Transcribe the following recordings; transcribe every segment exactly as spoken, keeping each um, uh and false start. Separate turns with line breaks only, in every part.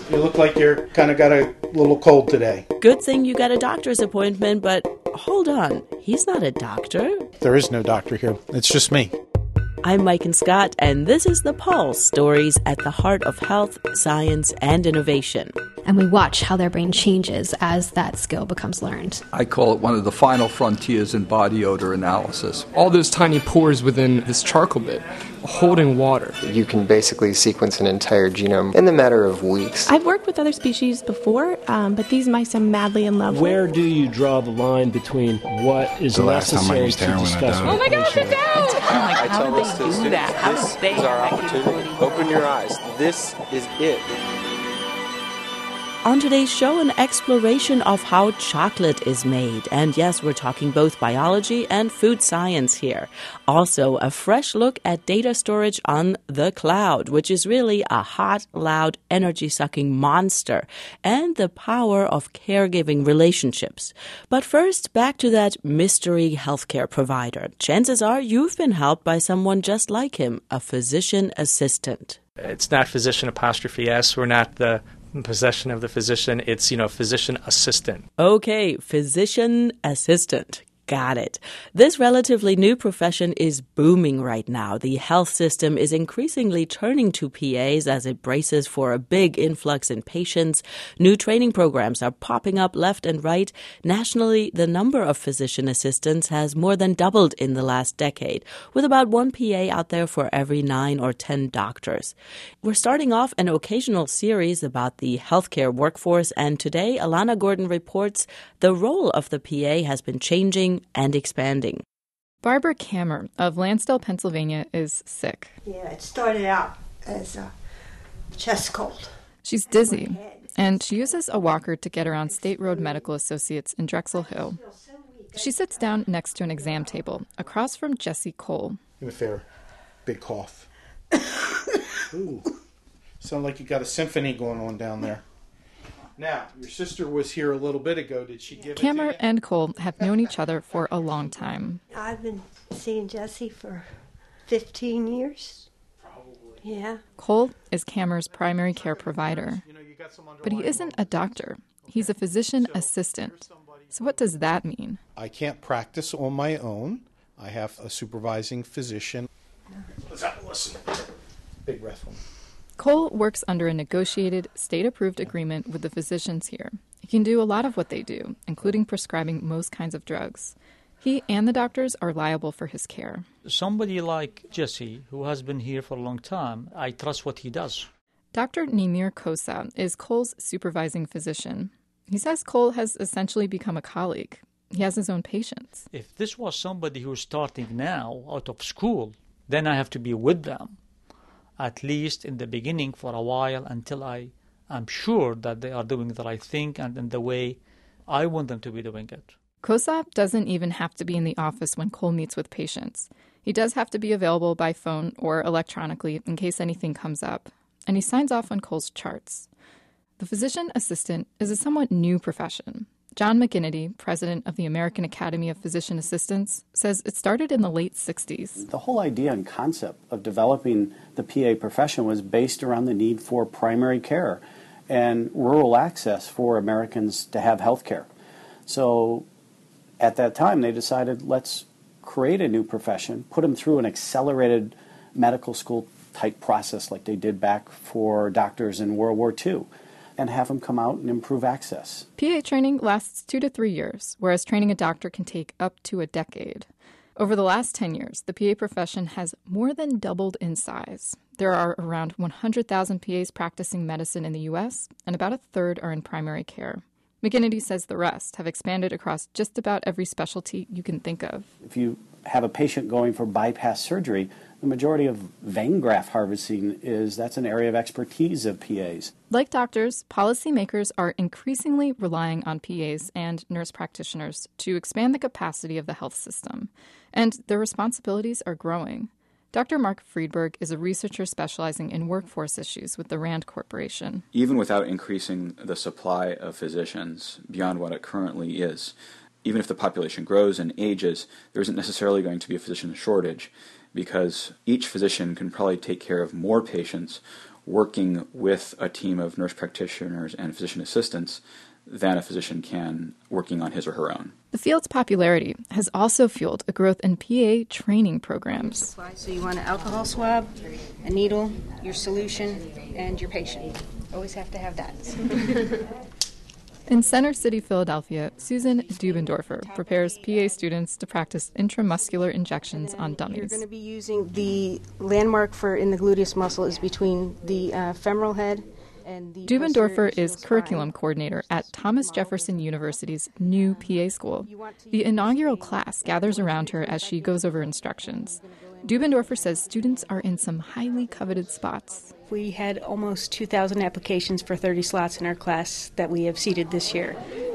You look like you're kind of got a little cold today.
Good thing you got a doctor's appointment, but hold on. He's not a doctor.
There is no doctor here. It's just me.
I'm Mike and Scott, and this is The Pulse, stories at the heart of health, science, and innovation.
And we watch how their brain changes as that skill becomes learned.
I call it one of the final frontiers in body odor analysis.
All those tiny pores within this charcoal bit holding water.
You can basically sequence an entire genome in the matter of weeks.
I've worked with other species before, um, but these mice I'm madly in love with.
Where do you draw the line between what is
the last
necessary
time I
to discuss?
Oh my gosh, sit down!
Like, I tell this to the students, this is our opportunity. Open your eyes. This is it.
On today's show, an exploration of how chocolate is made. And yes, we're talking both biology and food science here. Also, a fresh look at data storage on the cloud, which is really a hot, loud, energy-sucking monster, and the power of caregiving relationships. But first, back to that mystery healthcare provider. Chances are you've been helped by someone just like him, a physician assistant.
It's not physician apostrophe S. We're not the possession of the physician. It's, you know, physician assistant.
Okay, physician assistant. Got it. This relatively new profession is booming right now. The health system is increasingly turning to P As as it braces for a big influx in patients. New training programs are popping up left and right. Nationally, the number of physician assistants has more than doubled in the last decade, with about one P A out there for every nine or ten doctors. We're starting off an occasional series about the healthcare workforce, and today, Alana Gordon reports the role of the P A has been changing and expanding.
Barbara Kammer of Lansdale, Pennsylvania is sick.
Yeah, it started out as a chest cold.
She's dizzy, and she uses a walker to get around State Road Medical Associates in Drexel Hill. She sits down next to an exam table, across from Jesse Cole.
Give me a favor. Big cough. Ooh. Sound like you got a symphony going on down there. Now, your sister was here a little bit ago. Did she give
Kammer
it to you?
and Cole have known each other for a long time.
I've been seeing Jesse for fifteen years. Probably. Yeah.
Cole is Kammer's primary care provider. But he isn't a doctor. He's a physician assistant. So what does that mean?
I can't practice on my own. I have a supervising physician. Let's have a listen. Big breath for me.
Cole works under a negotiated, state-approved agreement with the physicians here. He can do a lot of what they do, including prescribing most kinds of drugs. He and the doctors are liable for his care.
Somebody like Jesse, who has been here for a long time, I trust what he does.
Doctor Nimir Kosa is Cole's supervising physician. He says Cole has essentially become a colleague. He has his own patients.
If this was somebody who's starting now, out of school, then I have to be with them, at least in the beginning for a while, until I am sure that they are doing the right thing and in the way I want them to be doing it.
Kosa doesn't even have to be in the office when Cole meets with patients. He does have to be available by phone or electronically in case anything comes up, and he signs off on Cole's charts. The physician assistant is a somewhat new profession. John McGinnity, president of the American Academy of Physician Assistants, says it started in the late sixties.
The whole idea and concept of developing the P A profession was based around the need for primary care and rural access for Americans to have health care. So at that time, they decided, let's create a new profession, put them through an accelerated medical school type process like they did back for doctors in World War Two. And have them come out and improve access.
P A training lasts two to three years, whereas training a doctor can take up to a decade. Over the last ten years, the P A profession has more than doubled in size. There are around one hundred thousand P As practicing medicine in the U S, and about a third are in primary care. McGinnity says the rest have expanded across just about every specialty you can think of.
If you have a patient going for bypass surgery, the majority of vein graft harvesting is that's an area of expertise of P As.
Like doctors, policymakers are increasingly relying on P As and nurse practitioners to expand the capacity of the health system, and their responsibilities are growing. Doctor Mark Friedberg is a researcher specializing in workforce issues with the RAND Corporation.
Even without increasing the supply of physicians beyond what it currently is, even if the population grows and ages, there isn't necessarily going to be a physician shortage, because each physician can probably take care of more patients working with a team of nurse practitioners and physician assistants than a physician can working on his or her own.
The field's popularity has also fueled a growth in P A training programs.
So you want an alcohol swab, a needle, your solution, and your patient. Always have to have that.
In Center City, Philadelphia, Susan Dubendorfer prepares P A students to practice intramuscular injections on dummies.
You're going to be using the landmark for in the gluteus muscle is between the uh, femoral head and the
Dubendorfer is curriculum coordinator at Thomas Jefferson University's new P A school. The inaugural class gathers around her as she goes over instructions. Dubendorfer says students are in some highly coveted spots.
We had almost two thousand applications for thirty slots in our class that we have seated this year.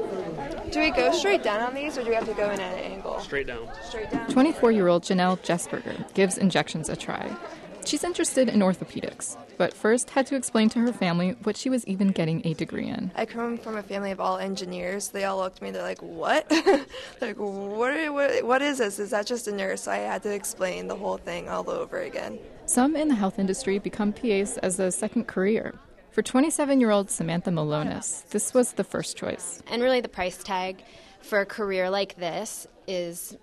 Do we go straight down on these, or do we have to go in at an angle?
Straight down.
Straight down.
twenty-four-year-old Janelle Jesberger gives injections a try. She's interested in orthopedics, but first had to explain to her family what she was even getting a degree in.
I come from a family of all engineers. They all looked at me, they're like, what? like, what, are, what, what is this? Is that just a nurse? So I had to explain the whole thing all over again.
Some in the health industry become P As as a second career. For twenty-seven-year-old Samantha Malonis, this was the first choice.
And really the price tag for a career like this is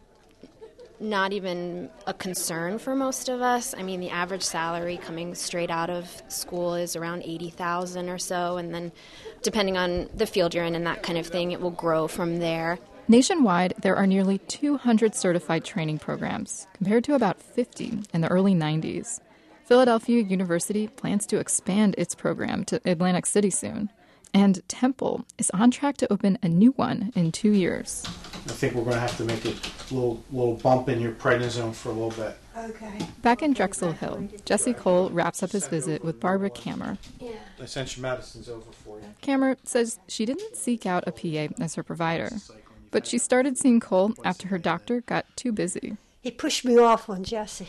not even a concern for most of us. I mean, the average salary coming straight out of school is around eighty thousand dollars or so, and then depending on the field you're in and that kind of thing, it will grow from there.
Nationwide, there are nearly two hundred certified training programs, compared to about fifty in the early nineties. Philadelphia University plans to expand its program to Atlantic City soon, and Temple is on track to open a new one in two years.
I think we're going to have to make a little little bump in your prednisone for a little bit.
Okay.
Back in Drexel Hill, Jesse Cole wraps up his visit with Barbara Kammer.
Yeah.
Essential medicine's over for you.
Kammer says she didn't seek out a P A as her provider, but she started seeing Cole after her doctor got too busy.
He pushed me off on Jesse.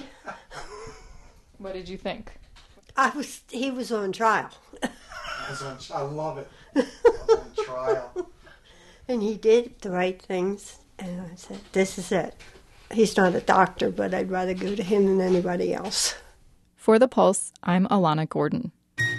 What did you think?
I was. He was on trial.
I, was on, I love it. I was on trial.
And he did the right things, and I said, this is it. He's not a doctor, but I'd rather go to him than anybody else.
For The Pulse, I'm Alana Gordon.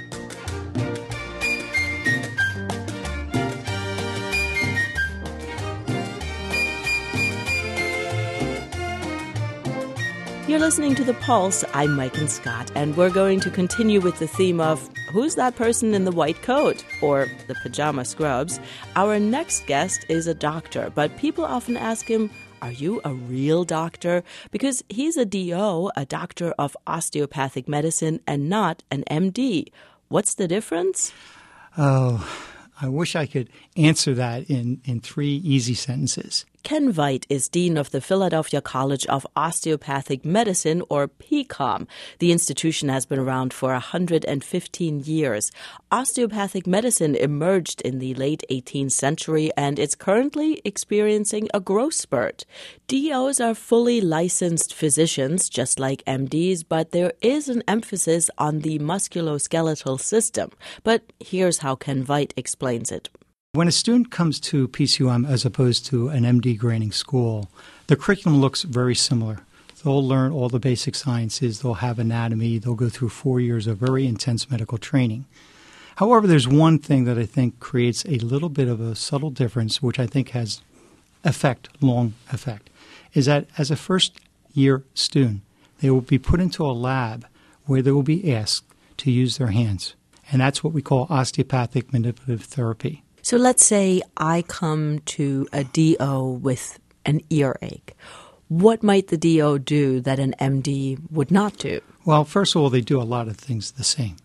You're listening to The Pulse. I'm Mike Scott, and we're going to continue with the theme of who's that person in the white coat, or the pajama scrubs. Our next guest is a doctor, but people often ask him, are you a real doctor? Because he's a D O, a doctor of osteopathic medicine, and not an M D. What's the difference?
Oh, I wish I could answer that in, in three easy sentences.
Ken Veit is Dean of the Philadelphia College of Osteopathic Medicine, or P COM. The institution has been around for one hundred fifteen years. Osteopathic medicine emerged in the late eighteenth century, and it's currently experiencing a growth spurt. D Os are fully licensed physicians, just like M Ds, but there is an emphasis on the musculoskeletal system. But here's how Ken Veit explains it.
When a student comes to P C U M as opposed to an M D grading school, the curriculum looks very similar. They'll learn all the basic sciences, they'll have anatomy, they'll go through four years of very intense medical training. However, there's one thing that I think creates a little bit of a subtle difference, which I think has effect, long effect, is that as a first-year student, they will be put into a lab where they will be asked to use their hands. And that's what we call osteopathic manipulative therapy.
So let's say I come to a D O with an earache. What might the D O do that an M D would not do?
Well, first of all, they do a lot of things the same.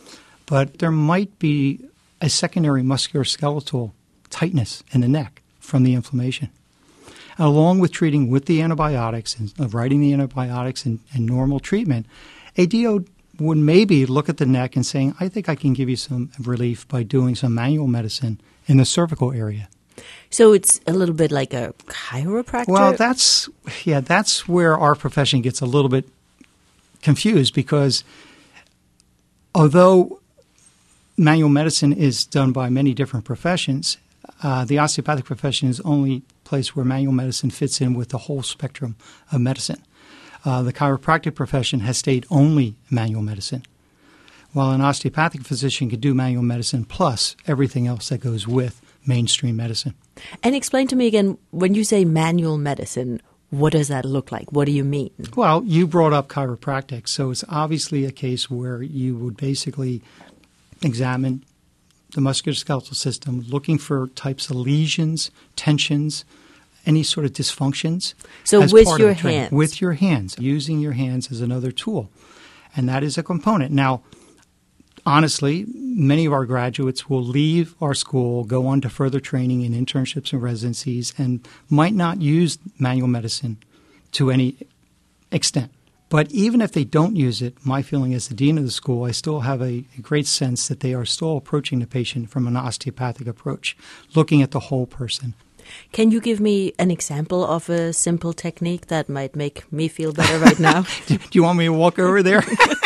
But there might be a secondary musculoskeletal tightness in the neck from the inflammation. And along with treating with the antibiotics and writing the antibiotics and, and normal treatment, a D O would maybe look at the neck and saying, I think I can give you some relief by doing some manual medicine in the cervical area.
So it's a little bit like a chiropractor?
Well, that's, yeah, that's where our profession gets a little bit confused because although manual medicine is done by many different professions, uh, the osteopathic profession is the only place where manual medicine fits in with the whole spectrum of medicine. Uh, the chiropractic profession has stayed only manual medicine. while an osteopathic physician could do manual medicine plus everything else that goes with mainstream medicine.
And explain to me again, when you say manual medicine, what does that look like? What do you mean?
Well, you brought up chiropractic, so it's obviously a case where you would basically examine the musculoskeletal system, looking for types of lesions, tensions, any sort of dysfunctions.
So
as
with
part
your
of the training.
hands?
With your hands, using your hands as another tool. And that is a component. Now, honestly, many of our graduates will leave our school, go on to further training in internships and residencies, and might not use manual medicine to any extent. But even if they don't use it, my feeling as the dean of the school, I still have a, a great sense that they are still approaching the patient from an osteopathic approach, looking at the whole person.
Can you give me an example of a simple technique that might make me feel better right now?
do, do you want me to walk over there?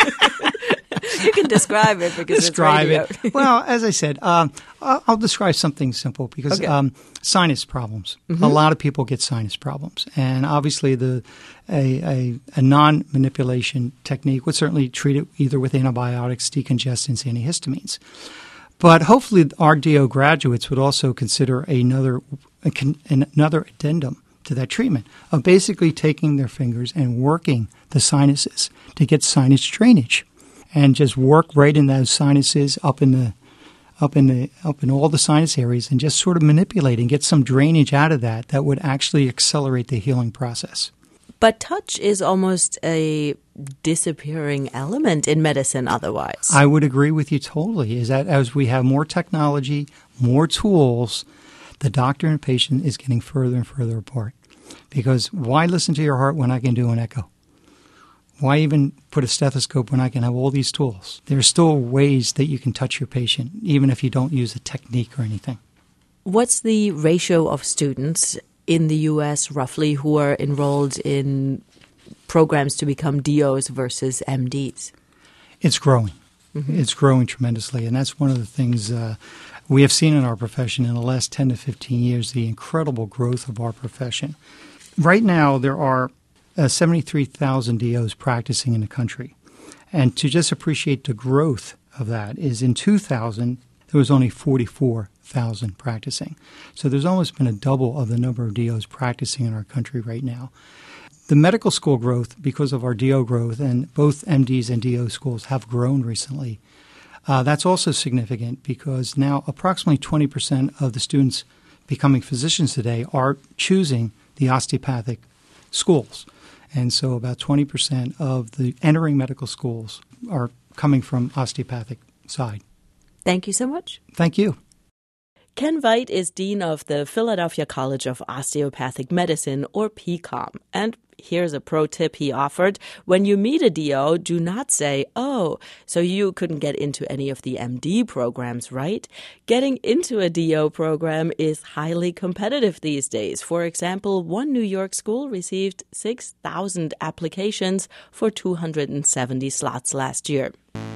You can describe it because
describe
it's radio.
it. Well, as I said, um, I'll, I'll describe something simple because
Okay.
um, sinus problems.
Mhm.
A lot of people get sinus problems, and obviously the a, a, a non-manipulation technique would certainly treat it either with antibiotics, decongestants, antihistamines. But hopefully, our D O graduates would also consider another another addendum to that treatment of basically taking their fingers and working the sinuses to get sinus drainage, and just work right in those sinuses up in the up in the up in all the sinus areas, and just sort of manipulate and get some drainage out of that. That would actually accelerate the healing process.
But touch is almost a disappearing element in medicine otherwise.
I would agree with you totally, is that as we have more technology, more tools, the doctor and patient is getting further and further apart. Because why listen to your heart when I can do an echo? Why even put a stethoscope when I can have all these tools? There are still ways that you can touch your patient, even if you don't use a technique or anything.
What's the ratio of students in the U S roughly who are enrolled in programs to become D Os versus M Ds?
It's growing.
Mm-hmm.
It's growing tremendously, and that's one of the things uh, we have seen in our profession in the last ten to fifteen years, the incredible growth of our profession. Right now, there are uh, seventy-three thousand D Os practicing in the country, and to just appreciate the growth of that is in two thousand, there was only forty-four thousand practicing. So there's almost been a double of the number of D Os practicing in our country right now. The medical school growth, because of our D O growth, and both M Ds and D O schools have grown recently. Uh, that's also significant because now approximately twenty percent of the students becoming physicians today are choosing the osteopathic schools. And so about twenty percent of the entering medical schools are coming from osteopathic side.
Thank you so much.
Thank you.
Ken Veit is Dean of the Philadelphia College of Osteopathic Medicine, or P COM. And here's a pro tip he offered. When you meet a D O, do not say, oh, so you couldn't get into any of the M D programs, right? Getting into a D O program is highly competitive these days. For example, one New York school received six thousand applications for two hundred seventy slots last year.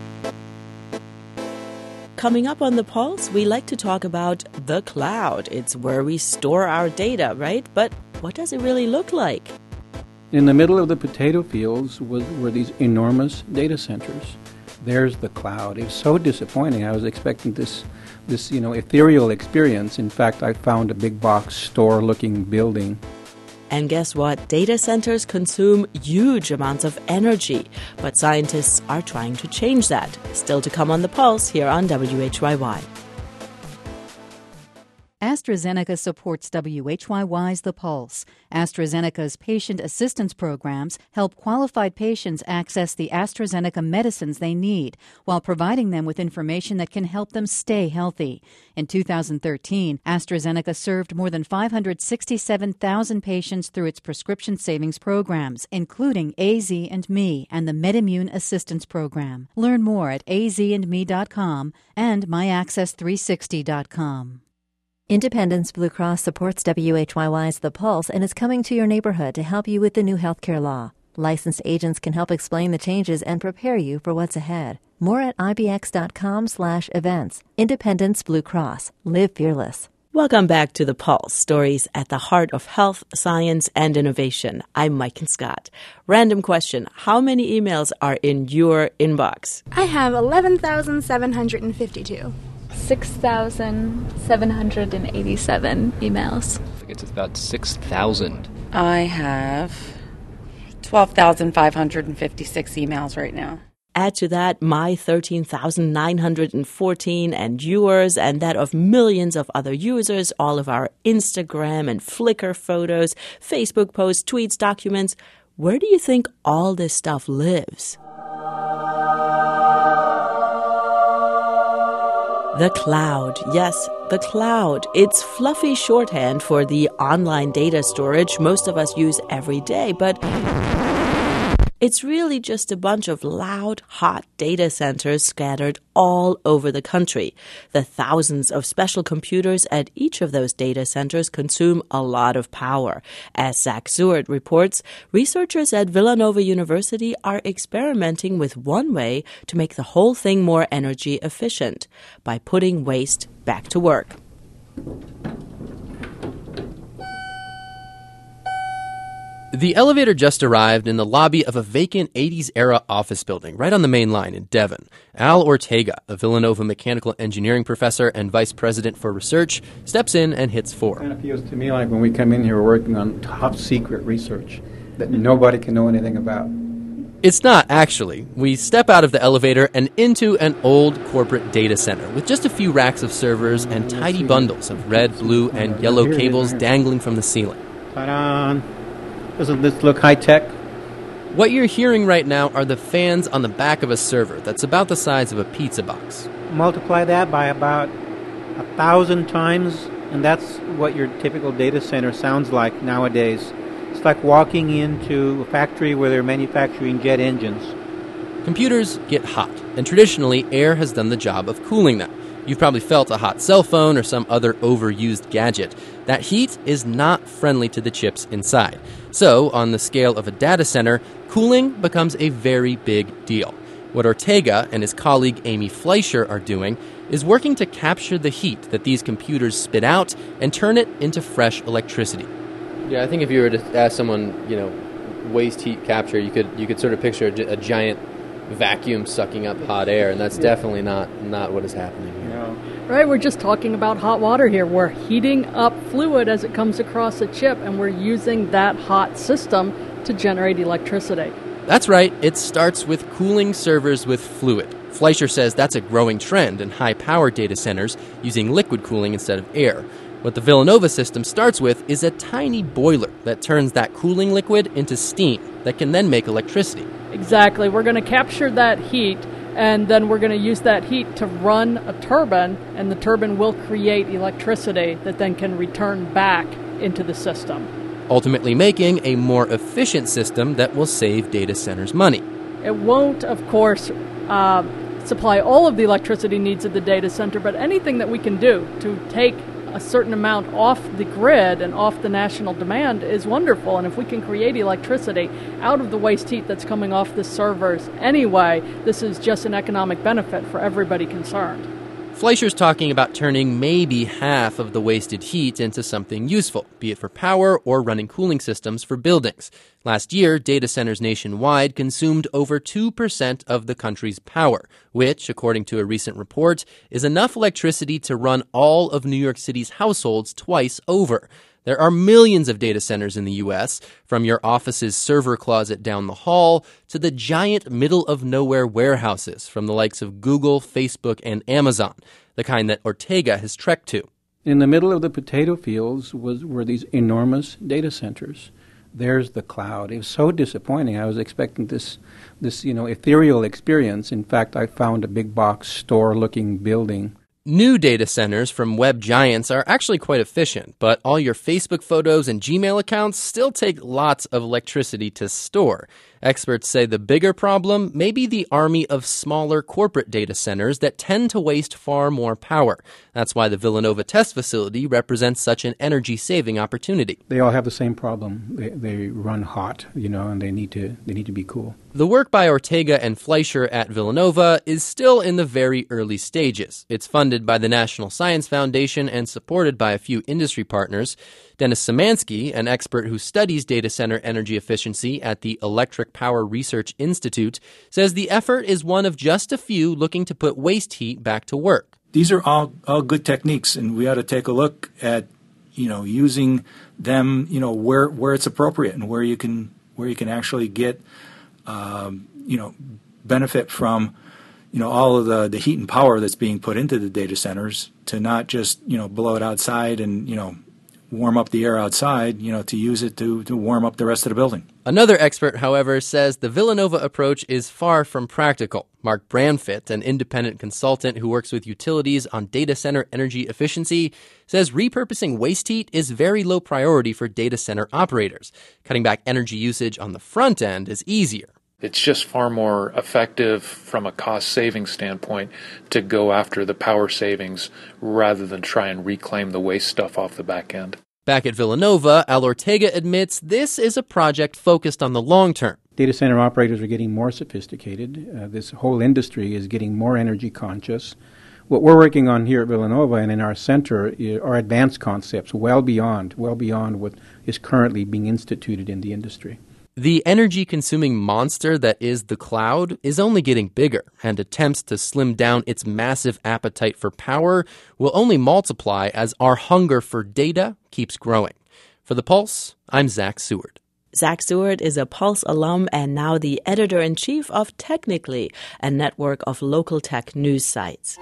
Coming up on The Pulse, we like to talk about the cloud. It's where we store our data, right? But what does it really look like?
In the middle of the potato fields was, were these enormous data centers. There's the cloud. It was so disappointing. I was expecting this, this, you know, ethereal experience. In fact, I found a big box store-looking building.
And guess what? Data centers consume huge amounts of energy, but scientists are trying to change that. Still to come on The Pulse here on W H Y Y.
AstraZeneca supports W H Y Y's The Pulse. AstraZeneca's patient assistance programs help qualified patients access the AstraZeneca medicines they need while providing them with information that can help them stay healthy. In two thousand thirteen, AstraZeneca served more than five hundred sixty-seven thousand patients through its prescription savings programs, including A Z and Me and the MedImmune Assistance Program. Learn more at a z and me dot com and my access three sixty dot com.
Independence Blue Cross supports W H Y Y's The Pulse and is coming to your neighborhood to help you with the new healthcare law. Licensed agents can help explain the changes and prepare you for what's ahead. More at I B X dot com slash events. Independence Blue Cross. Live fearless.
Welcome back to The Pulse, stories at the heart of health, science, and innovation. I'm Mike and Scott. Random question. How many emails are in your inbox?
I have eleven thousand seven hundred fifty-two.
six thousand seven hundred eighty-seven emails.
I think it's about six thousand.
I have twelve thousand five hundred fifty-six emails right now.
Add to that my thirteen thousand nine hundred fourteen and yours and that of millions of other users, all of our Instagram and Flickr photos, Facebook posts, tweets, documents. Where do you think all this stuff lives? The cloud. Yes, the cloud. It's fluffy shorthand for the online data storage most of us use every day, but it's really just a bunch of loud, hot data centers scattered all over the country. The thousands of special computers at each of those data centers consume a lot of power. As Zach Seward reports, researchers at Villanova University are experimenting with one way to make the whole thing more energy efficient, by putting waste back to work.
The elevator just arrived in the lobby of a vacant eighties-era office building right on the main line in Devon. Al Ortega, a Villanova mechanical engineering professor and vice president for research, steps in and hits four.
It kind of feels to me like when we come in here, we're working on top-secret research that nobody can know anything about.
It's not, actually. We step out of the elevator and into an old corporate data center with just a few racks of servers and tidy bundles of red, blue, and yellow cables dangling from the ceiling.
Ta-da! Doesn't this look high-tech?
What you're hearing right now are the fans on the back of a server that's about the size of a pizza box.
Multiply that by about a thousand times, and that's what your typical data center sounds like nowadays. It's like walking into a factory where they're manufacturing jet engines.
Computers get hot, and traditionally air has done the job of cooling them. You've probably felt a hot cell phone or some other overused gadget. That heat is not friendly to the chips inside. So, on the scale of a data center, cooling becomes a very big deal. What Ortega and his colleague Amy Fleischer are doing is working to capture the heat that these computers spit out and turn it into fresh electricity.
Yeah, I think if you were to ask someone, you know, waste heat capture, you could you could sort of picture a, a giant vacuum sucking up hot air, and that's definitely not not what is happening here.
No.
Right, we're just talking about hot water here. We're heating up fluid as it comes across a chip, and we're using that hot system to generate electricity.
That's right. It starts with cooling servers with fluid. Fleischer says that's a growing trend in high-power data centers using liquid cooling instead of air. What the Villanova system starts with is a tiny boiler that turns that cooling liquid into steam that can then make electricity.
Exactly. We're going to capture that heat, and then we're going to use that heat to run a turbine, and the turbine will create electricity that then can return back into the system,
ultimately making a more efficient system that will save data centers money.
It won't, of course, uh, supply all of the electricity needs of the data center, but anything that we can do to take a certain amount off the grid and off the national demand is wonderful. And if we can create electricity out of the waste heat that's coming off the servers anyway, this is just an economic benefit for everybody concerned.
Fleischer's talking about turning maybe half of the wasted heat into something useful, be it for power or running cooling systems for buildings. Last year, data centers nationwide consumed over two percent of the country's power, which, according to a recent report, is enough electricity to run all of New York City's households twice over. There are millions of data centers in the U S, from your office's server closet down the hall to the giant middle-of-nowhere warehouses from the likes of Google, Facebook, and Amazon, the kind that Ortega has trekked to.
In the middle of the potato fields was were these enormous data centers. There's the cloud. It was so disappointing. I was expecting this, this you know, ethereal experience. In fact, I found a big box store-looking building.
New data centers from web giants are actually quite efficient, but all your Facebook photos and Gmail accounts still take lots of electricity to store. Experts say the bigger problem may be the army of smaller corporate data centers that tend to waste far more power. That's why the Villanova test facility represents such an energy-saving opportunity.
They all have the same problem. They, they run hot, you know, and they need to they need to be cool.
The work by Ortega and Fleischer at Villanova is still in the very early stages. It's funded by the National Science Foundation and supported by a few industry partners. Dennis Szymanski, an expert who studies data center energy efficiency at the Electric Power Research Institute, says the effort is one of just a few looking to put waste heat back to work.
These are all, all good techniques, and we ought to take a look at, you know, using them, you know, where where it's appropriate and where you can where you can actually get Um, you know, benefit from, you know, all of the, the heat and power that's being put into the data centers, to not just, you know, blow it outside and, you know, warm up the air outside, you know, to use it to, to warm up the rest of the building.
Another expert, however, says the Villanova approach is far from practical. Mark Branfit, an independent consultant who works with utilities on data center energy efficiency, says repurposing waste heat is very low priority for data center operators. Cutting back energy usage on the front end is easier.
It's just far more effective from a cost-saving standpoint to go after the power savings rather than try and reclaim the waste stuff off the back end.
Back at Villanova, Al Ortega admits this is a project focused on the long term.
Data center operators are getting more sophisticated. Uh, this whole industry is getting more energy conscious. What we're working on here at Villanova and in our center are advanced concepts well beyond, well beyond what is currently being instituted in the industry.
The energy-consuming monster that is the cloud is only getting bigger, and attempts to slim down its massive appetite for power will only multiply as our hunger for data keeps growing. For The Pulse, I'm Zach Seward.
Zach Seward is a Pulse alum and now the editor-in-chief of Technically, a network of local tech news sites.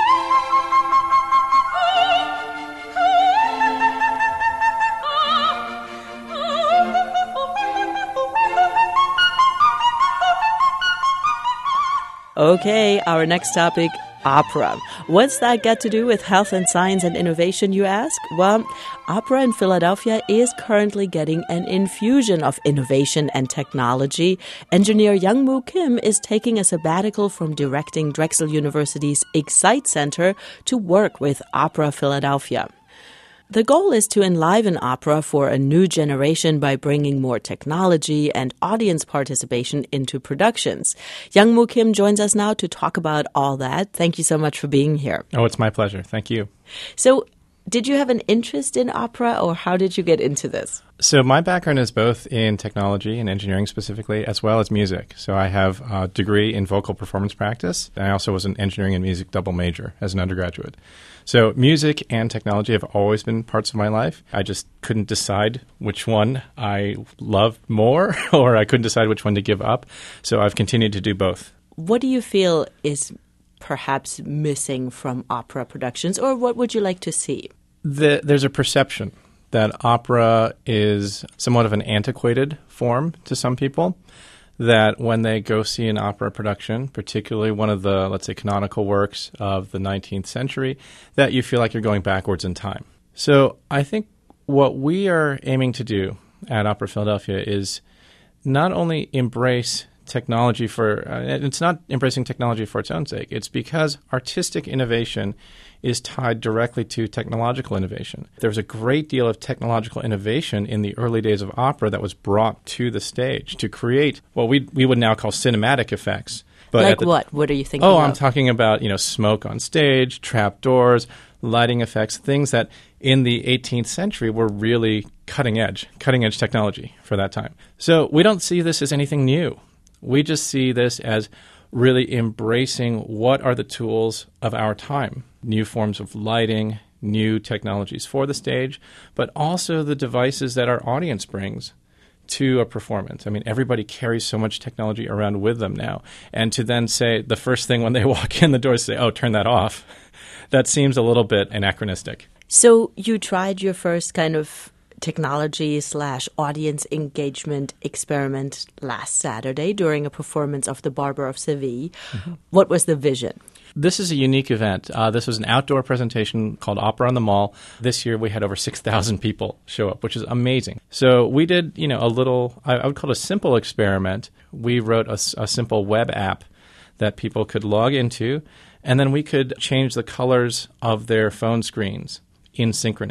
Okay, our next topic, opera. What's that got to do with health and science and innovation, you ask? Well, opera in Philadelphia is currently getting an infusion of innovation and technology. Engineer Youngmoo Kim is taking a sabbatical from directing Drexel University's Excite Center to work with Opera Philadelphia. The goal is to enliven opera for a new generation by bringing more technology and audience participation into productions. Youngmoo Kim joins us now to talk about all that. Thank you so much for being here.
Oh, it's my pleasure. Thank you.
So, did you have an interest in opera, or how did you get into this?
So my background is both in technology and engineering specifically, as well as music. So I have a degree in vocal performance practice. I also was an engineering and music double major as an undergraduate. So music and technology have always been parts of my life. I just couldn't decide which one I loved more, or I couldn't decide which one to give up. So I've continued to do both.
What do you feel is perhaps missing from opera productions, or what would you like to see?
The, there's a perception that opera is somewhat of an antiquated form to some people, that when they go see an opera production, particularly one of the, let's say, canonical works of the nineteenth century, that you feel like you're going backwards in time. So I think what we are aiming to do at Opera Philadelphia is not only embrace technology for, uh, it's not embracing technology for its own sake. It's because artistic innovation is tied directly to technological innovation. There was a great deal of technological innovation in the early days of opera that was brought to the stage to create what we we would now call cinematic effects.
But like the, what? What are you thinking
Oh,
of?
I'm talking about, you know, smoke on stage, trap doors, lighting effects, things that in the eighteenth century were really cutting edge, cutting edge technology for that time. So we don't see this as anything new. We just see this as really embracing what are the tools of our time, new forms of lighting, new technologies for the stage, but also the devices that our audience brings to a performance. I mean, everybody carries so much technology around with them now. And to then say the first thing when they walk in the door is say, oh, turn that off, that seems a little bit anachronistic.
So you tried your first kind of technology slash audience engagement experiment last Saturday during a performance of The Barber of Seville. Mm-hmm. What was the vision?
This is a unique event. Uh, this was an outdoor presentation called Opera on the Mall. This year we had over six thousand people show up, which is amazing. So we did, you know, a little, I, I would call it a simple experiment. We wrote a, a simple web app that people could log into, and then we could change the colors of their phone screens in synchrony.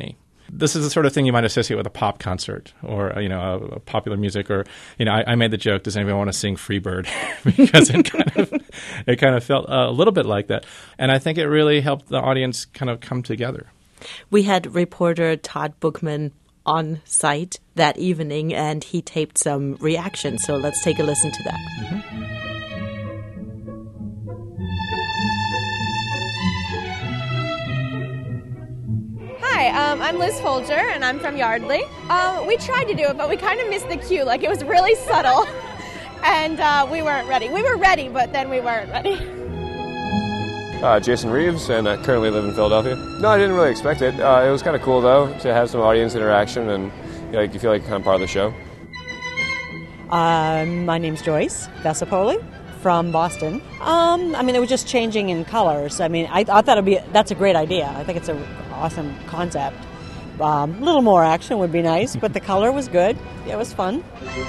This is the sort of thing you might associate with a pop concert or, you know, a, a popular music. Or, you know, I, I made the joke, does anybody want to sing Freebird? Because it kind of it kind of felt a little bit like that. And I think it really helped the audience kind of come together.
We had reporter Todd Bookman on site that evening, and he taped some reactions. So let's take a listen to that. Mm-hmm.
Hi, um, I'm Liz Folger, and I'm from Yardley. Um, we tried to do it, but we kind of missed the cue. Like, it was really subtle, and uh, we weren't ready. We were ready, but then we weren't ready.
Uh, Jason Reeves, and I currently live in Philadelphia. No, I didn't really expect it. Uh, it was kind of cool, though, to have some audience interaction, and you know, you feel like you're kind of part of the show.
Um, my name's Joyce Vesapoli from Boston. Um, I mean, it was just changing in colors. I mean, I, I thought it'd be that's a great idea. I think it's an awesome concept. A um, little more action would be nice, but the color was good. It was fun.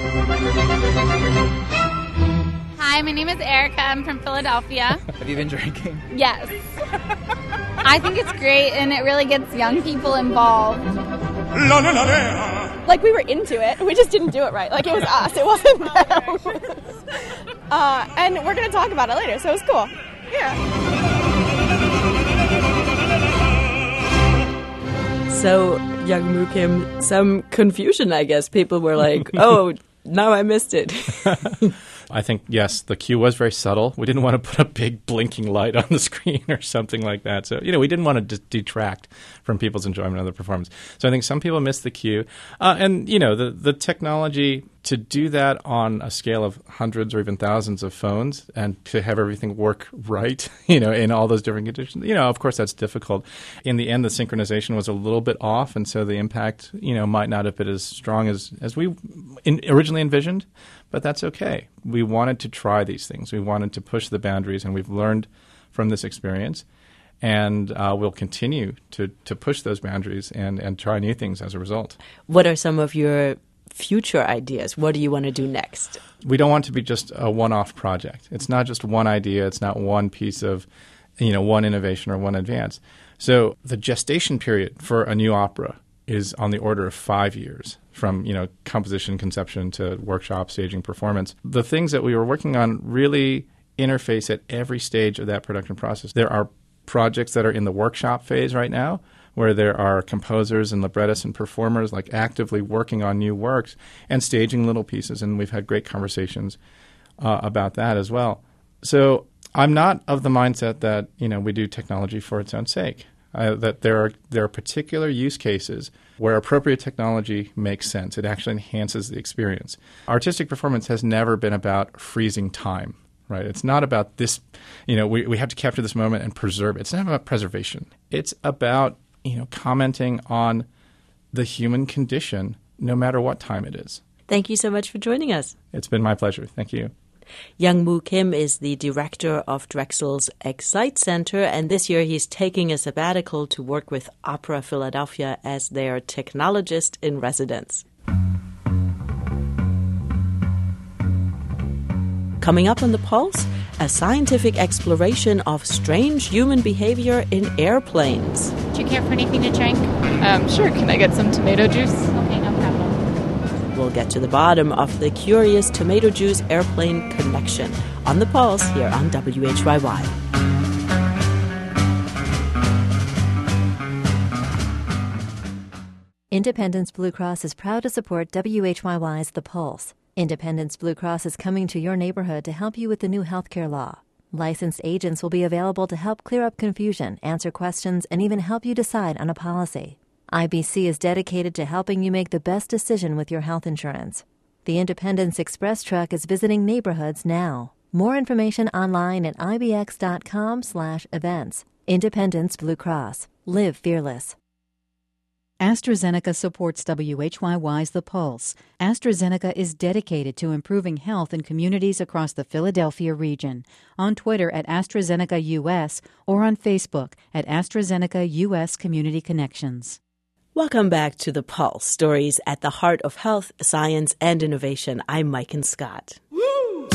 Hi, my name is Erica. I'm from Philadelphia.
Have you been drinking?
Yes. I think it's great, and it really gets young people involved.
Like, we were into it. We just didn't do it right. Like, it was us. It wasn't them. uh, and we're going to talk about it later, so it was cool. Yeah.
So, Young Moo Kim, some confusion, I guess. People were like, oh, now I missed it.
I think, yes, the cue was very subtle. We didn't want to put a big blinking light on the screen or something like that. So, you know, we didn't want to d- detract from people's enjoyment of the performance. So I think some people missed the cue. Uh, and, you know, the, the technology to do that on a scale of hundreds or even thousands of phones and to have everything work right, you know, in all those different conditions, you know, of course, that's difficult. In the end, the synchronization was a little bit off, and so the impact, you know, might not have been as strong as, as we in, originally envisioned. But that's okay. We wanted to try these things. We wanted to push the boundaries, and we've learned from this experience. And uh, we'll continue to, to push those boundaries and, and try new things as a result.
What are some of your future ideas? What do you want to do next?
We don't want to be just a one-off project. It's not just one idea. It's not one piece of, you know, one innovation or one advance. So the gestation period for a new opera is on the order of five years from, you know, composition, conception to workshop, staging, performance. The things that we were working on really interface at every stage of that production process. There are projects that are in the workshop phase right now where there are composers and librettists and performers like actively working on new works and staging little pieces, and we've had great conversations uh, about that as well. So I'm not of the mindset that, you know, we do technology for its own sake. Uh, that there are there are particular use cases where appropriate technology makes sense. It actually enhances the experience. Artistic performance has never been about freezing time, right? It's not about this, you know, we, we have to capture this moment and preserve it. It's not about preservation. It's about, you know, commenting on the human condition no matter what time it is.
Thank you so much for joining us.
It's been my pleasure. Thank you.
Young Moo Kim is the director of Drexel's Excite Center, and this year he's taking a sabbatical to work with Opera Philadelphia as their technologist in residence. Coming up on The Pulse, a scientific exploration of strange human behavior in airplanes.
Do you care for anything to drink?
Um, sure. Can I get some tomato juice?
Okay, no problem.
We'll get to the bottom of the curious tomato juice airplane connection on The Pulse here on W H Y Y.
Independence Blue Cross is proud to support W H Y Y's The Pulse. Independence Blue Cross is coming to your neighborhood to help you with the new healthcare law. Licensed agents will be available to help clear up confusion, answer questions, and even help you decide on a policy. I B C is dedicated to helping you make the best decision with your health insurance. The Independence Express truck is visiting neighborhoods now. More information online at I B X dot com slash events. Independence Blue Cross. Live fearless.
AstraZeneca supports W H Y Y's The Pulse. AstraZeneca is dedicated to improving health in communities across the Philadelphia region. On Twitter at AstraZeneca U S or on Facebook at AstraZeneca U S Community Connections.
Welcome back to The Pulse, stories at the heart of health, science, and innovation. I'm Maiken Scott.
Woo!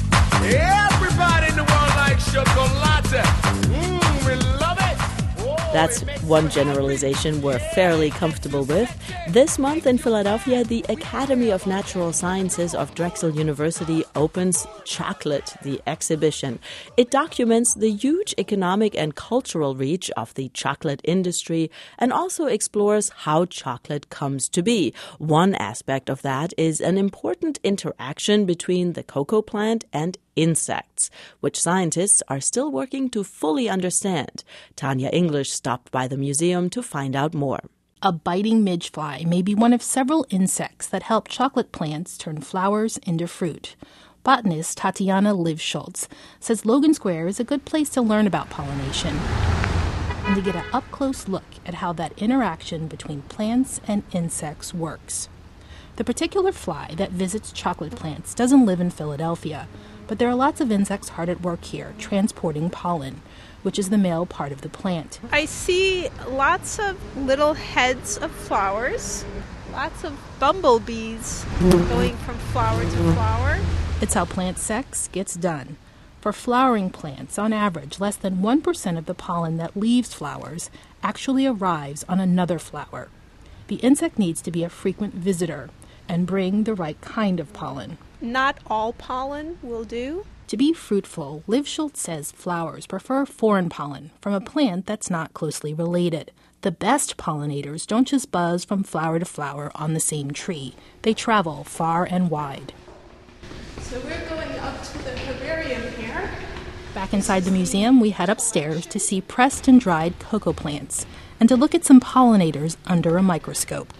Everybody in the world likes chocolate. Mmm, we love it. Whoa.
That's one generalization we're fairly comfortable with. This month in Philadelphia, the Academy of Natural Sciences of Drexel University opens Chocolate, the exhibition. It documents the huge economic and cultural reach of the chocolate industry and also explores how chocolate comes to be. One aspect of that is an important interaction between the cocoa plant and insects, which scientists are still working to fully understand. Tanya English stopped by the museum to find out more.
A biting midgefly may be one of several insects that help chocolate plants turn flowers into fruit. Botanist Tatiana Livschultz says Logan Square is a good place to learn about pollination and to get an up-close look at how that interaction between plants and insects works. The particular fly that visits chocolate plants doesn't live in Philadelphia, but there are lots of insects hard at work here, transporting pollen, which is the male part of the plant.
I see lots of little heads of flowers, lots of bumblebees going from flower to flower.
It's how plant sex gets done. For flowering plants, on average, less than one percent of the pollen that leaves flowers actually arrives on another flower. The insect needs to be a frequent visitor and bring the right kind of pollen.
Not all pollen will do.
To be fruitful, Livschultz says flowers prefer foreign pollen from a plant that's not closely related. The best pollinators don't just buzz from flower to flower on the same tree. They travel far and wide.
So we're going up to the herbarium here.
Back inside the museum, we head upstairs to see pressed and dried cocoa plants and to look at some pollinators under a microscope.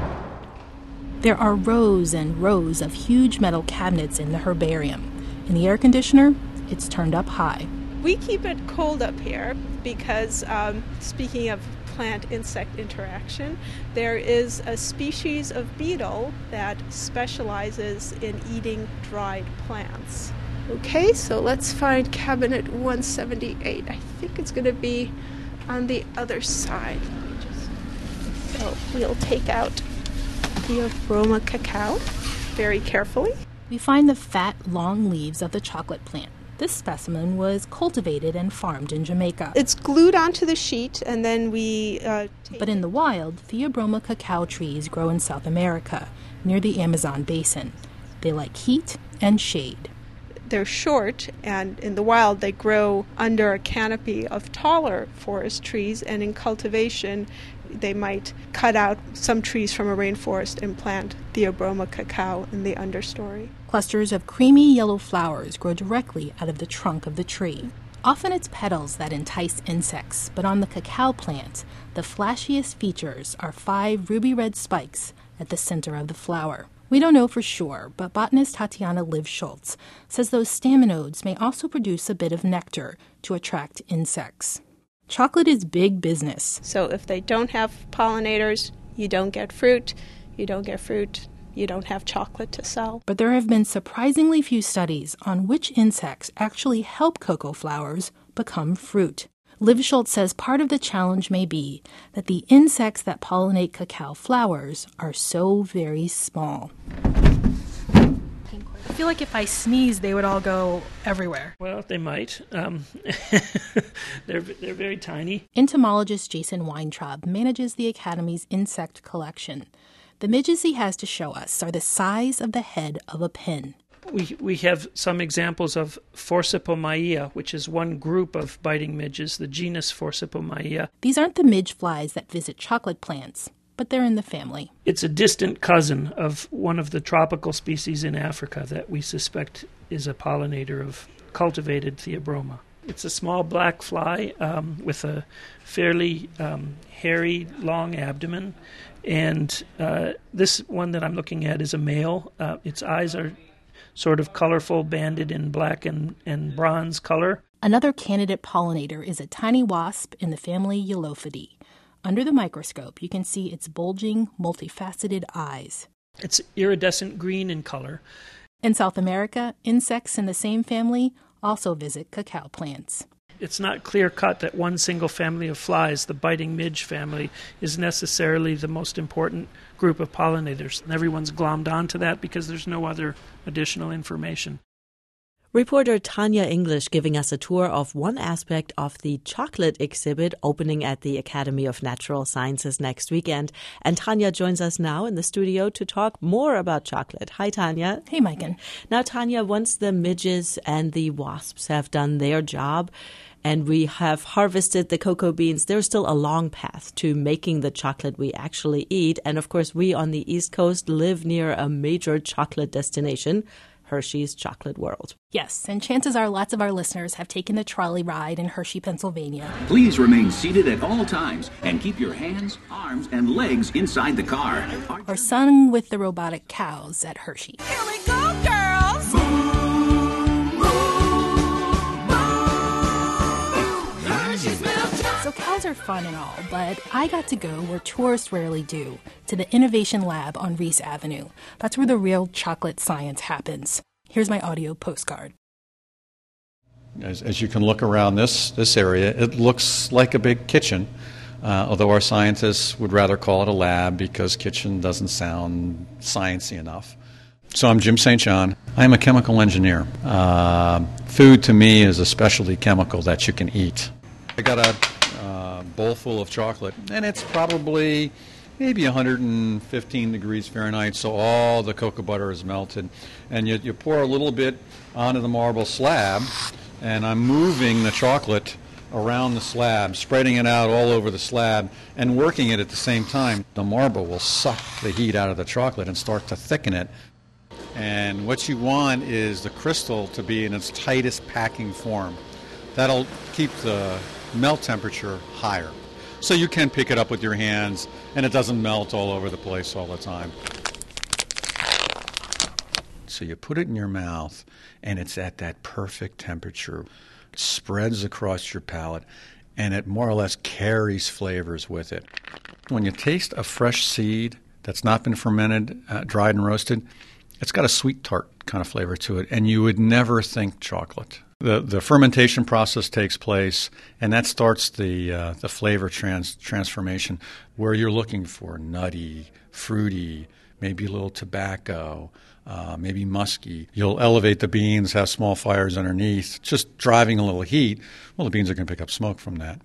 There are rows and rows of huge metal cabinets in the herbarium. In the air conditioner, it's turned up high.
We keep it cold up here because, um, speaking of plant-insect interaction, there is a species of beetle that specializes in eating dried plants. Okay, so let's find cabinet one seventy-eight. I think it's going to be on the other side. Let me just... So we'll take out Theobroma cacao very carefully.
We find the fat, long leaves of the chocolate plant. This specimen was cultivated and farmed in Jamaica.
It's glued onto the sheet, and then we... Uh,
but in the wild, Theobroma cacao trees grow in South America, near the Amazon basin. They like heat and shade.
They're short, and in the wild they grow under a canopy of taller forest trees, and in cultivation they might cut out some trees from a rainforest and plant Theobroma cacao in the understory.
Clusters of creamy yellow flowers grow directly out of the trunk of the tree. Often it's petals that entice insects, but on the cacao plant, the flashiest features are five ruby red spikes at the center of the flower. We don't know for sure, but botanist Tatiana Livschultz says those staminodes may also produce a bit of nectar to attract insects. Chocolate is big business.
So if they don't have pollinators, you don't get fruit. You don't get fruit, you don't have chocolate to sell.
But there have been surprisingly few studies on which insects actually help cocoa flowers become fruit. Livschultz says part of the challenge may be that the insects that pollinate cacao flowers are so very small.
I feel like if I sneeze, they would all go everywhere.
Well, they might. Um, they're they're very tiny.
Entomologist Jason Weintraub manages the Academy's insect collection. The midges he has to show us are the size of the head of a pin.
We we have some examples of Forcipomaia, which is one group of biting midges, the genus Forcipomaia.
These aren't the midge flies that visit chocolate plants, but they're in the family.
It's a distant cousin of one of the tropical species in Africa that we suspect is a pollinator of cultivated Theobroma. It's a small black fly um, with a fairly um, hairy, long abdomen. And uh, this one that I'm looking at is a male. Uh, its eyes are sort of colorful, banded in black and, and bronze color.
Another candidate pollinator is a tiny wasp in the family Eulophidae. Under the microscope, you can see its bulging, multifaceted eyes.
It's iridescent green in color.
In South America, insects in the same family also visit cacao plants.
It's not clear-cut that one single family of flies, the biting midge family, is necessarily the most important group of pollinators. And everyone's glommed onto that because there's no other additional information.
Reporter Tanya English giving us a tour of one aspect of the chocolate exhibit opening at the Academy of Natural Sciences next weekend. And Tanya joins us now in the studio to talk more about chocolate. Hi, Tanya.
Hey, Megan.
Now, Tanya, once the midges and the wasps have done their job and we have harvested the cocoa beans, there's still a long path to making the chocolate we actually eat. And, of course, we on the East Coast live near a major chocolate destination, Hershey's Chocolate World.
Yes, and chances are lots of our listeners have taken the trolley ride in Hershey, Pennsylvania.
Please remain seated at all times and keep your hands, arms, and legs inside the car.
Or sung with the robotic cows at Hershey.
Here we go, girls!
So cows are fun and all, but I got to go where tourists rarely do, to the Innovation Lab on Reese Avenue. That's where the real chocolate science happens. Here's my audio postcard.
As, as you can look around this, this area, it looks like a big kitchen, uh, although our scientists would rather call it a lab because kitchen doesn't sound sciencey enough. So I'm Jim Saint John. I'm a chemical engineer. Uh, food to me is a specialty chemical that you can eat. I got a uh, bowl full of chocolate, and it's probably maybe one hundred fifteen degrees Fahrenheit, so all the cocoa butter is melted. And you, you pour a little bit onto the marble slab, and I'm moving the chocolate around the slab, spreading it out all over the slab, and working it at the same time. The marble will suck the heat out of the chocolate and start to thicken it. And what you want is the crystal to be in its tightest packing form. That'll keep the melt temperature higher. So you can pick it up with your hands and it doesn't melt all over the place all the time. So you put it in your mouth and it's at that perfect temperature. It spreads across your palate and it more or less carries flavors with it. When you taste a fresh seed that's not been fermented, uh, dried and roasted, it's got a sweet tart kind of flavor to it, and you would never think chocolate. The the fermentation process takes place, and that starts the uh, the flavor trans- transformation, where you're looking for nutty, fruity, maybe a little tobacco, uh, maybe musky. You'll elevate the beans, have small fires underneath, just driving a little heat. Well, the beans are going to pick up smoke from that.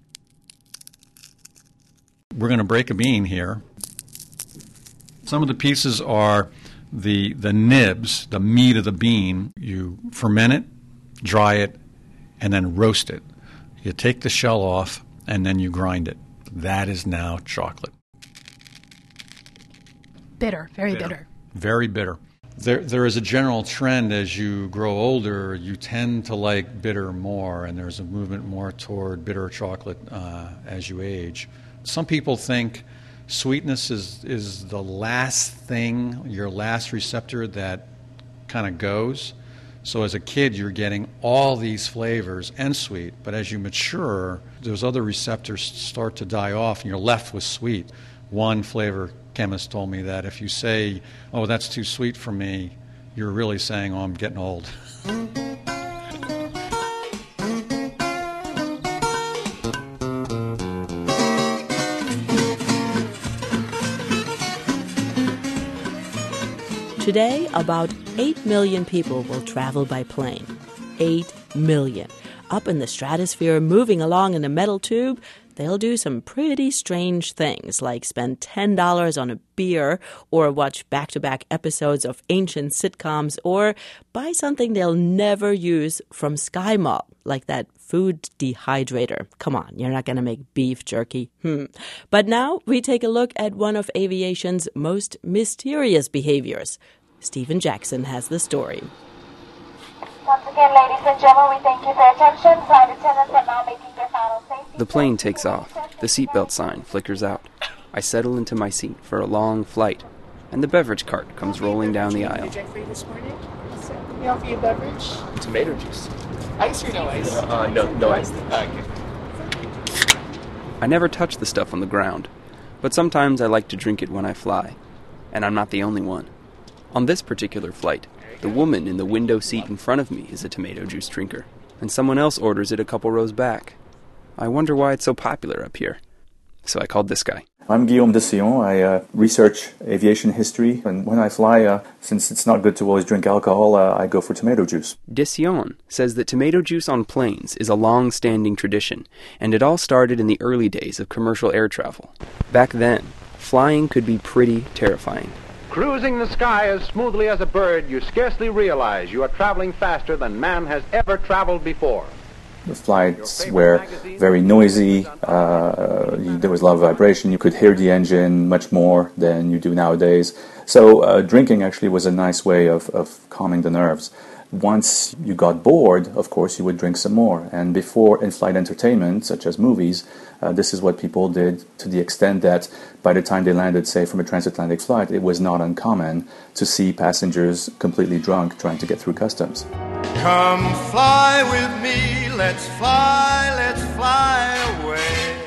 We're going to break a bean here. Some of the pieces are the the nibs, the meat of the bean. You ferment it, dry it, and then roast it. You take the shell off, and then you grind it. That is now chocolate.
Bitter, very bitter.
bitter. Very bitter. There, there is a general trend as you grow older, you tend to like bitter more, and there's a movement more toward bitter chocolate uh, as you age. Some people think sweetness is, is the last thing, your last receptor that kind of goes. So as a kid, you're getting all these flavors and sweet, but as you mature, those other receptors start to die off, and you're left with sweet. One flavor chemist told me that if you say, oh, that's too sweet for me, you're really saying, oh, I'm getting old.
Today, about eight million people will travel by plane. eight million. Up in the stratosphere, moving along in a metal tube, they'll do some pretty strange things, like spend ten dollars on a beer, or watch back-to-back episodes of ancient sitcoms, or buy something they'll never use from Sky Mall, like that food dehydrator. Come on, you're not going to make beef jerky. Hmm. But now we take a look at one of aviation's most mysterious behaviors. Stephen Jackson has the story.
Once again, ladies and gentlemen, we thank you for your attention. Flight attendants are now making their final safety.
The plane takes off. The seatbelt sign flickers out. I settle into my seat for a long flight, and the beverage cart comes rolling down the aisle.
Drink for you this morning? Can we offer you a beverage?
Tomato juice.
Ice or no ice?
Uh, no, no ice.
Okay.
I never touch the stuff on the ground, but sometimes I like to drink it when I fly, and I'm not the only one. On this particular flight, the woman in the window seat in front of me is a tomato juice drinker, and someone else orders it a couple rows back. I wonder why it's so popular up here. So I called this guy.
I'm Guillaume Dessillon. I uh, research aviation history, and when I fly, uh, since it's not good to always drink alcohol, uh, I go for tomato juice.
Dessillon says that tomato juice on planes is a long-standing tradition, and it all started in the early days of commercial air travel. Back then, flying could be pretty terrifying.
Cruising the sky as smoothly as a bird, you scarcely realize you are traveling faster than man has ever traveled before.
The flights were very noisy, uh, there was a lot of vibration, you could hear the engine much more than you do nowadays. So uh, drinking actually was a nice way of, of calming the nerves. Once you got bored, of course, you would drink some more. And before in-flight entertainment, such as movies, uh, this is what people did, to the extent that by the time they landed, say, from a transatlantic flight, it was not uncommon to see passengers completely drunk trying to get through customs.
Come fly with me, let's fly, let's fly away.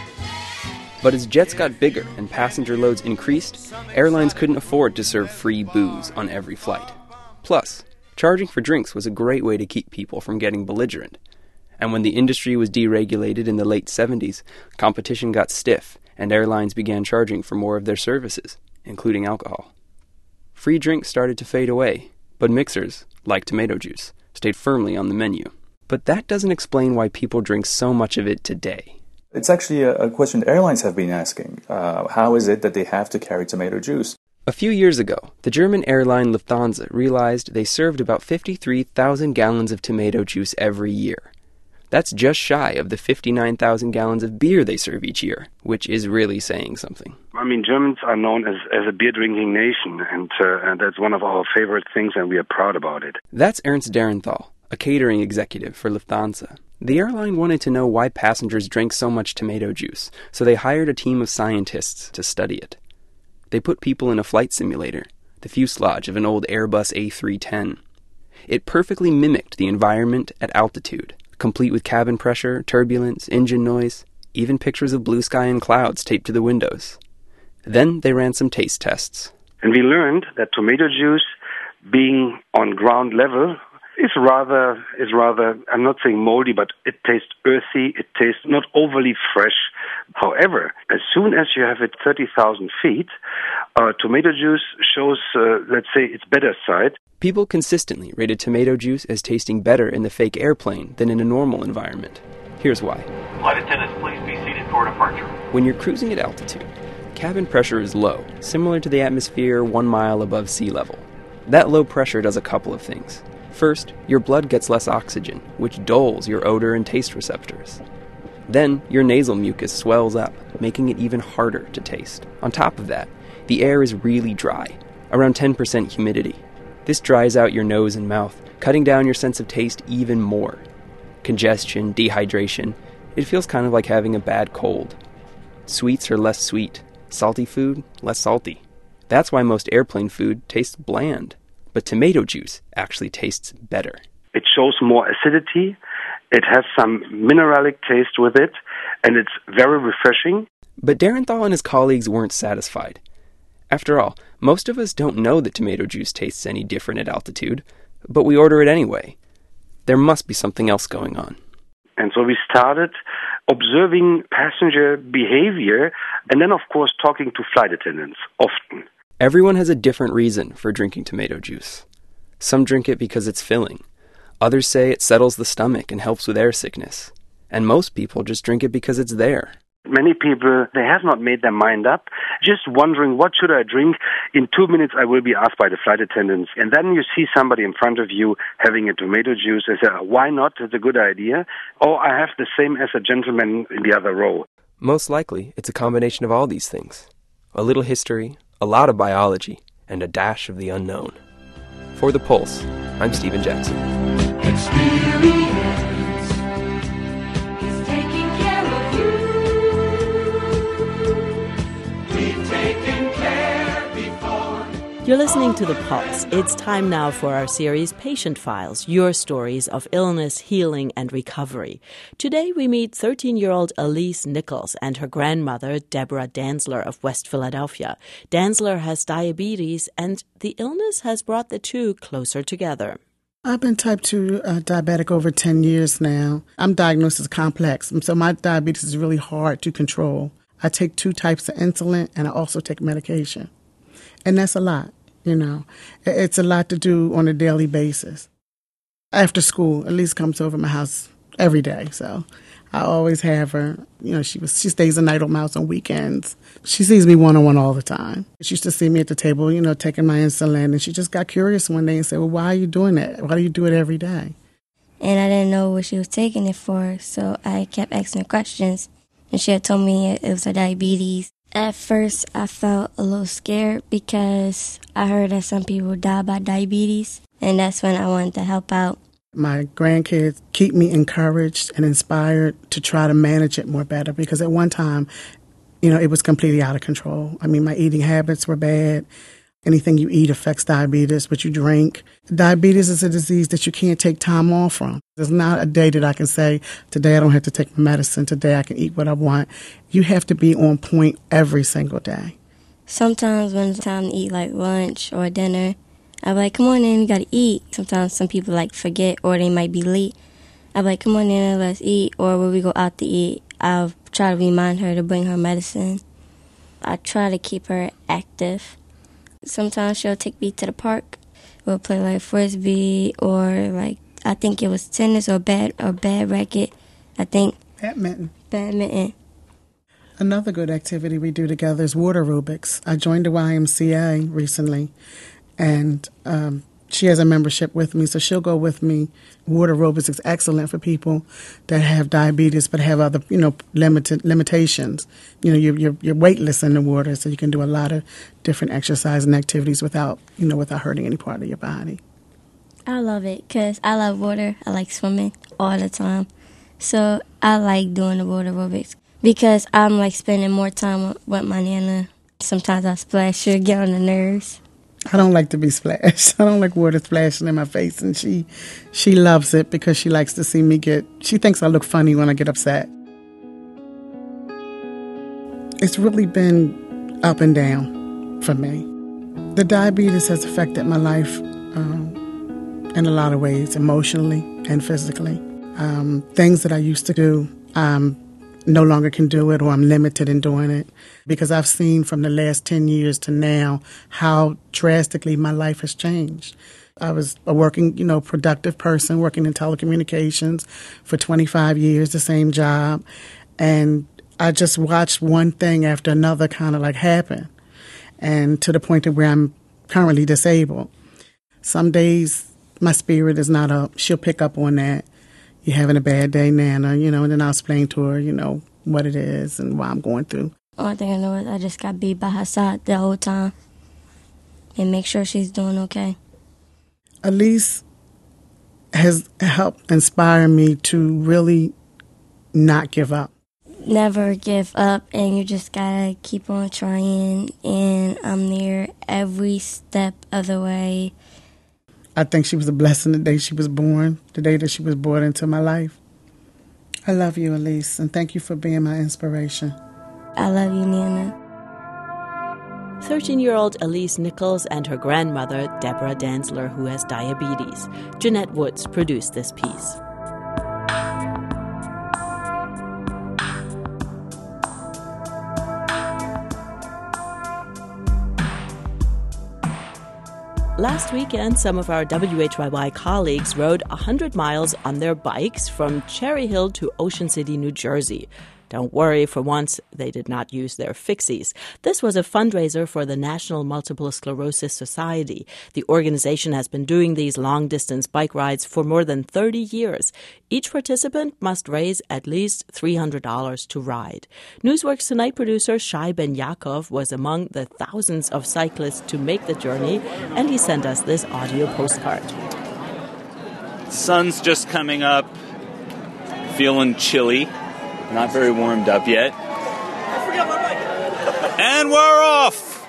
But as jets got bigger and passenger loads increased, airlines couldn't afford to serve free booze on every flight. Plus, charging for drinks was a great way to keep people from getting belligerent. And when the industry was deregulated in the late seventies, competition got stiff and airlines began charging for more of their services, including alcohol. Free drinks started to fade away, but mixers, like tomato juice, stayed firmly on the menu. But that doesn't explain why people drink so much of it today.
It's actually a, a question airlines have been asking. Uh, how is it that they have to carry tomato juice?
A few years ago, the German airline Lufthansa realized they served about fifty-three thousand gallons of tomato juice every year. That's just shy of the fifty-nine thousand gallons of beer they serve each year, which is really saying something.
I mean, Germans are known as, as a beer-drinking nation, and, uh, and that's one of our favorite things, and we are proud about it.
That's Ernst Derenthal, a catering executive for Lufthansa. The airline wanted to know why passengers drank so much tomato juice, so they hired a team of scientists to study it. They put people in a flight simulator, the fuselage of an old Airbus A three ten. It perfectly mimicked the environment at altitude, complete with cabin pressure, turbulence, engine noise, even pictures of blue sky and clouds taped to the windows. Then they ran some taste tests.
And we learned that tomato juice, being on ground level, is rather, is rather, I'm not saying moldy, but it tastes earthy, it tastes not overly fresh. However, as soon as you have it thirty thousand feet, uh, tomato juice shows, uh, let's say, its better side.
People consistently rated tomato juice as tasting better in the fake airplane than in a normal environment. Here's why.
Flight attendants, please be seated for departure.
When you're cruising at altitude, cabin pressure is low, similar to the atmosphere one mile above sea level. That low pressure does a couple of things. First, your blood gets less oxygen, which dulls your odor and taste receptors. Then, your nasal mucus swells up, making it even harder to taste. On top of that, the air is really dry, around ten percent humidity. This dries out your nose and mouth, cutting down your sense of taste even more. Congestion, dehydration, it feels kind of like having a bad cold. Sweets are less sweet, salty food less salty. That's why most airplane food tastes bland. But tomato juice actually tastes better.
It shows more acidity, it has some mineralic taste with it, and it's very refreshing.
But Derenthal and his colleagues weren't satisfied. After all, most of us don't know that tomato juice tastes any different at altitude, but we order it anyway. There must be something else going on.
And so we started observing passenger behavior, and then, of course, talking to flight attendants often.
Everyone has a different reason for drinking tomato juice. Some drink it because it's filling. Others say it settles the stomach and helps with air sickness. And most people just drink it because it's there.
Many people, they have not made their mind up, just wondering, what should I drink? In two minutes, I will be asked by the flight attendants. And then you see somebody in front of you having a tomato juice. They say, why not? It's a good idea. Oh, I have the same as a gentleman in the other row.
Most likely, it's a combination of all these things. A little history, a lot of biology, and a dash of the unknown. For The Pulse, I'm Stephen Jackson.
Experience is taking care of you. We've taken care before.
You're listening to The Pulse. It's time now for our series Patient Files, your stories of illness, healing, and recovery. Today we meet thirteen-year-old Elise Nichols and her grandmother, Deborah Danzler of West Philadelphia. Danzler has diabetes, and the illness has brought the two closer together.
I've been type two uh, diabetic over ten years now. I'm diagnosed as complex, so my diabetes is really hard to control. I take two types of insulin, and I also take medication. And that's a lot, you know. It's a lot to do on a daily basis. After school, Elise comes over my house every day, so I always have her. You know, she was she stays a night on my house on weekends. She sees me one-on-one all the time. She used to see me at the table, you know, taking my insulin, and she just got curious one day and said, well, why are you doing that? Why do you do it every day?
And I didn't know what she was taking it for, so I kept asking her questions. And she had told me it was her diabetes. At first, I felt a little scared because I heard that some people die by diabetes, and that's when I wanted to help out.
My grandkids keep me encouraged and inspired to try to manage it more better, because at one time, you know, it was completely out of control. I mean, my eating habits were bad. Anything you eat affects diabetes, what you drink. Diabetes is a disease that you can't take time off from. There's not a day that I can say, today I don't have to take my medicine, today I can eat what I want. You have to be on point every single day.
Sometimes when it's time to eat like lunch or dinner, I'm like, come on in, you gotta eat. Sometimes some people like forget or they might be late. I'm like, come on in, let's eat. Or when we go out to eat, I'll try to remind her to bring her medicine. I try to keep her active. Sometimes she'll take me to the park. We'll play like frisbee or like, I think it was tennis or bad or bad racket. I think.
Badminton.
Badminton.
Another good activity we do together is water aerobics. I joined the Y M C A recently, and um, she has a membership with me, so she'll go with me. Water aerobics is excellent for people that have diabetes but have other, you know, limited limitations. You know, you're, you're, you're weightless in the water, so you can do a lot of different exercise and activities without, you know, without hurting any part of your body.
I love it because I love water. I like swimming all the time. So I like doing the water aerobics because I'm like spending more time with my Nana. Sometimes I splash her, get on the nerves.
I don't like to be splashed. I don't like water splashing in my face, and she she loves it because she likes to see me get, she thinks I look funny when I get upset. It's really been up and down for me. The diabetes has affected my life um, in a lot of ways, emotionally and physically. Um, things that I used to do, um, no longer can do it, or I'm limited in doing it, because I've seen from the last ten years to now how drastically my life has changed. I was a working, you know, productive person working in telecommunications for twenty-five years, the same job, and I just watched one thing after another kind of like happen, and to the point of where I'm currently disabled. Some days my spirit is not up. She'll pick up on that. You're having a bad day, Nana, you know, and then I'll explain to her, you know, what it is and why I'm going through.
Only thing I know is I just got to be by her side the whole time and make sure she's doing okay.
Elise has helped inspire me to really not give up.
Never give up, and you just got to keep on trying, and I'm there every step of the way.
I think she was a blessing the day she was born, the day that she was born into my life. I love you, Elise, and thank you for being my inspiration.
I love you, Nana.
thirteen-year-old Elise Nichols and her grandmother, Deborah Danzler, who has diabetes. Jeanette Woods produced this piece. Last weekend, some of our W H Y Y colleagues rode one hundred miles on their bikes from Cherry Hill to Ocean City, New Jersey. Don't worry, for once, they did not use their fixies. This was a fundraiser for the National Multiple Sclerosis Society. The organization has been doing these long-distance bike rides for more than thirty years. Each participant must raise at least three hundred dollars to ride. Newsworks Tonight producer Shai Ben Yaakov was among the thousands of cyclists to make the journey, and he sent us this audio postcard.
Sun's just coming up, feeling chilly. Not very warmed up yet.
I forgot my bike.
And we're off!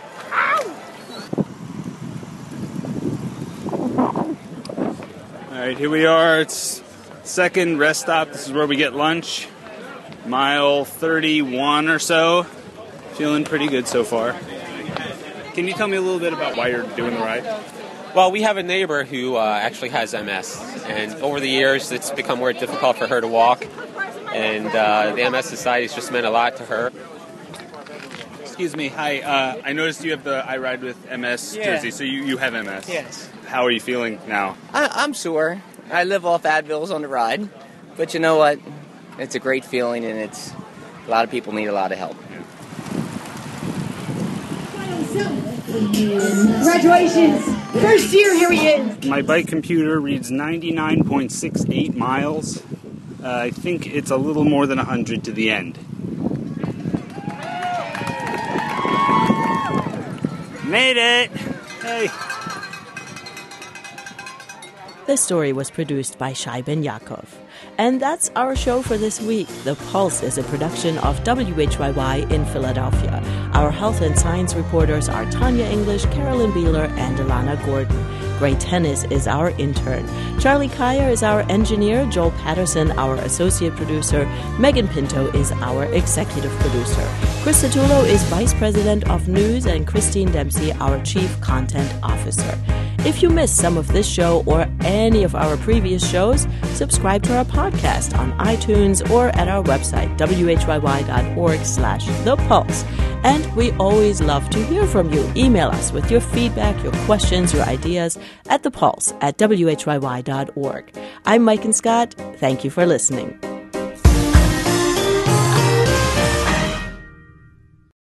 Alright, here we are. It's second rest stop. This is where we get lunch. Mile thirty-one or so. Feeling pretty good so far. Can you tell me a little bit about why you're doing the ride?
Well, we have a neighbor who uh, actually has M S, and over the years it's become more difficult for her to walk. And uh, the M S Society has just meant a lot to her.
Excuse me. Hi. Uh, I noticed you have the I Ride with M S
Yeah.
jersey, so you, you have M S.
Yes.
How are you feeling now?
I, I'm sore. I live off Advils on the ride. But you know what? It's a great feeling, and it's a lot of people need a lot of help.
Congratulations! First year, here he is!
My bike computer reads ninety-nine point six eight miles. Uh, I think it's a little more than one hundred to the end. Made it! Hey!
This story was produced by Shai Ben Yaakov. And that's our show for this week. The Pulse is a production of W H Y Y in Philadelphia. Our health and science reporters are Tanya English, Carolyn Beeler, and Alana Gordon. Gray Tennis is our intern. Charlie Kaya is our engineer. Joel Patterson, our associate producer. Megan Pinto is our executive producer. Chris Satullo is vice president of news, and Christine Dempsey, our chief content officer. If you missed some of this show or any of our previous shows, subscribe to our podcast on iTunes or at our website, w h y y dot org slash the pulse. And we always love to hear from you. Email us with your feedback, your questions, your ideas at the pulse at w h y y dot org. I'm Mike and Scott. Thank you for listening.